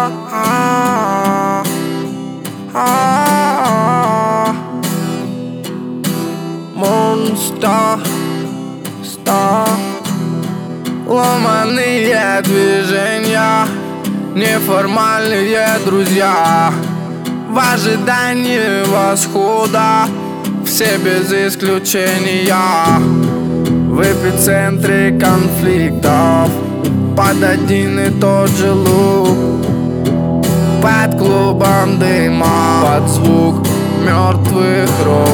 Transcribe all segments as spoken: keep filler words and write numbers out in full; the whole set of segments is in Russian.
Монстр, стар. Ломаные движения, неформальные друзья. В ожидании восхода все без исключения. В эпицентре конфликтов под один и тот же лук. Под клубом дыма, под звук мертвых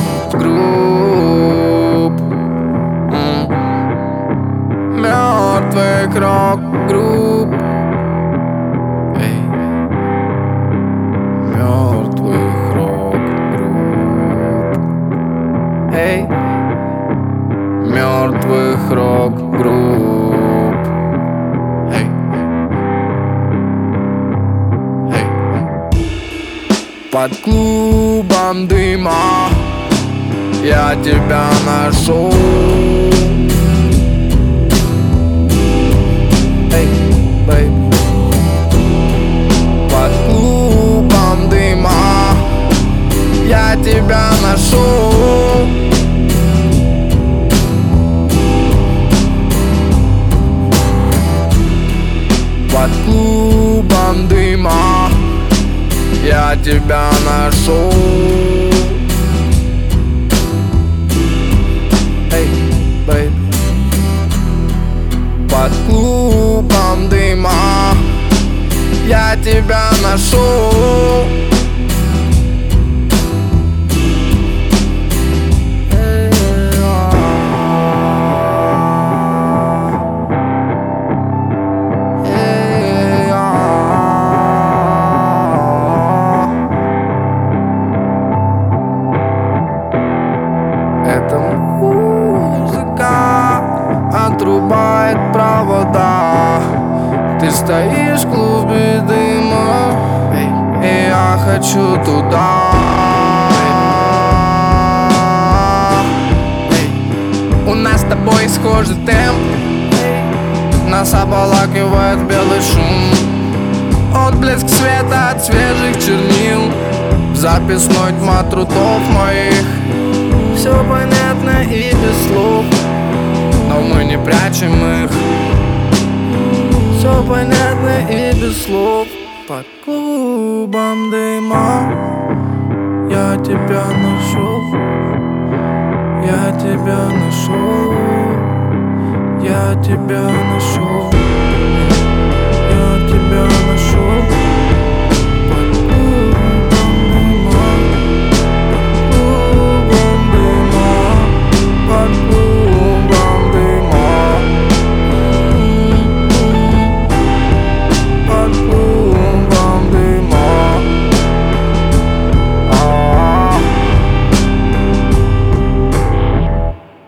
рок-групп. Мертвых рок-групп. Мертвых рок-групп. Эй, мертвых рок-групп. Эй, эй. Под клубом дыма я тебя нашел. Эй, бэйб. Под клубом дыма я тебя нашел. Под клубом дыма я тебя нашел. Эй, бэйб. Под клубом дыма я тебя нашел. Эта музыка отрубает провода. Ты стоишь в клубе дыма, и я хочу туда. У нас с тобой схожий темп, нас обволакивает белый шум. Отблеск света от свежих чернил, записной тьма трудов моих. Все понятно и без слов, но мы не прячем их. Все понятно и без слов. Под клубом дыма я тебя нашел. Я тебя нашел. Я тебя нашел. Я тебя нашел.